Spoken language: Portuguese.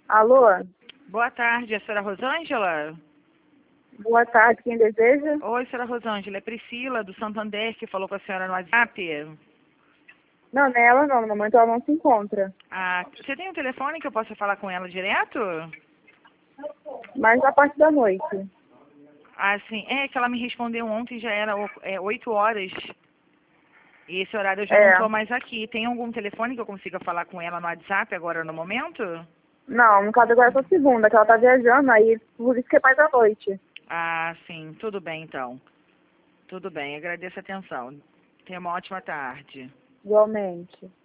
Alô? Boa tarde, a senhora Rosângela? Boa tarde, quem deseja? Oi, senhora Rosângela, é Priscila, do Santander, que falou com a senhora no WhatsApp. Não, não é ela não, no momento ela não se encontra. Ah, você tem um telefone que eu possa falar com ela direto? Mas na parte da noite. Ah, sim, é que ela me respondeu ontem, já era 8 horas. E esse horário eu já não É. estou mais aqui. Tem algum telefone que eu consiga falar com ela no WhatsApp agora no momento? Não, no caso agora é só segunda, que ela tá viajando, aí por isso que é mais à noite. Ah, sim, tudo bem então. Tudo bem, agradeço a atenção. Tenha uma ótima tarde. Igualmente.